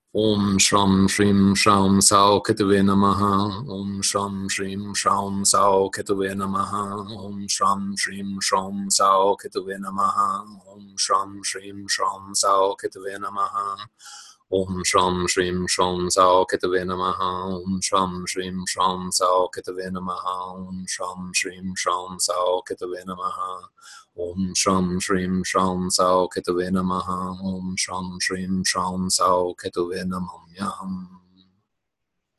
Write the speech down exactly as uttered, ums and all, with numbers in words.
Om Shram Shrim Shram Sao Ketuve Namaha. Om Shram Shrim Shram Sao Ketuve Namaha. Om Shram Shrim Shram Sao Ketuve Namaha. Om Shram Shrim Shram Sao Ketuve Namaha. Om Shram Shrim Shram Sao Ketuve Namaha. Om Shram Shrim Shram Sao Ketuve Namaha. Om Shram Shrim Shram Sao Ketuve Namaha. Om Shram Shrim Shram Sao Ketuve Namaha. Om Shram Shrim Shram Sao Ketuve Namamyaham.